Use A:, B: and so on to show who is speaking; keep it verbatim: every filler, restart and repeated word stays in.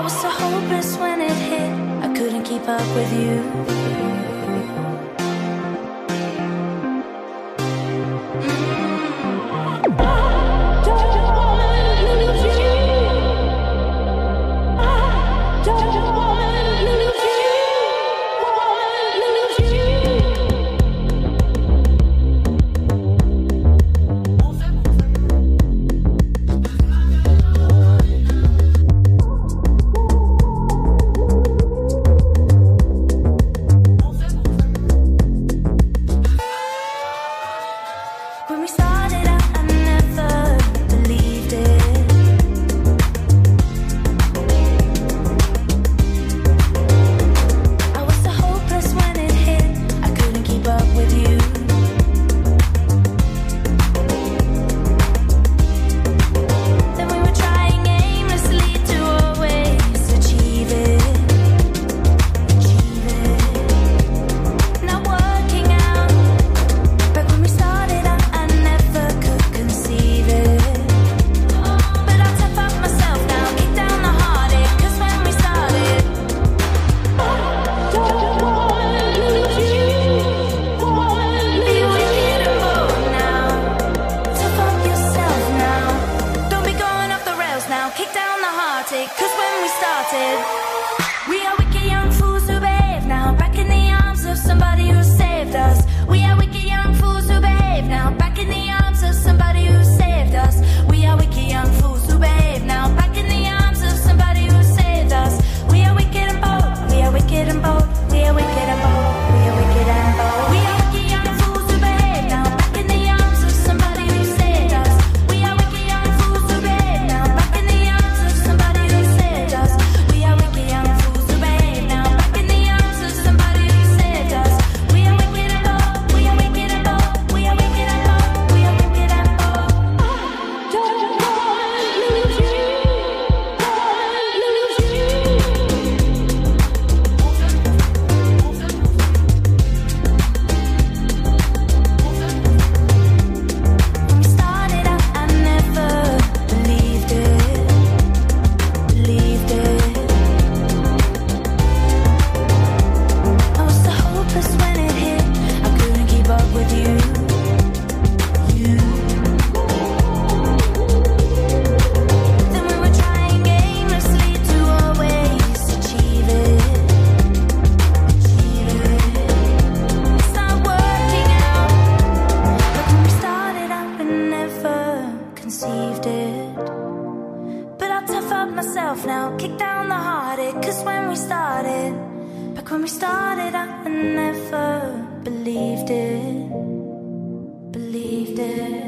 A: was so hopeless when it hit, I couldn't keep up with you. Cause when we started, we are wicked young fools who behave now, back in the arms of somebody who saved us. We are wicked young fools who behave now, back in the arms of somebody who saved us. We are wicked young fools who behave now, back in the arms of somebody who saved us. We are wicked and bold, we are wicked and bold, we are wicked and bold, we are wicked and bold. We are wicked young fools who behave now, back in the arms of somebody who saved us. We are wicked young fools who behave now, back in the arms of somebody who saved us. We are wicked young fools who behave now, back in the arms of somebody who saved us. We are wicked and bold, we are wicked and bold, we are wicked and bold, we are wicked and bold. Don't wanna lose you, wanna lose you. When we started out, I never believed it, believed it. I was so hopeless when it hit, I couldn't keep up with you, you. Then we were trying aimlessly to always achieve it, achieve it. It's not working out. But when we started out, we never conceived it. But I'll tough up myself now, kick down the heartache. Cause when we started, back when we started out, I never believed it, believed it.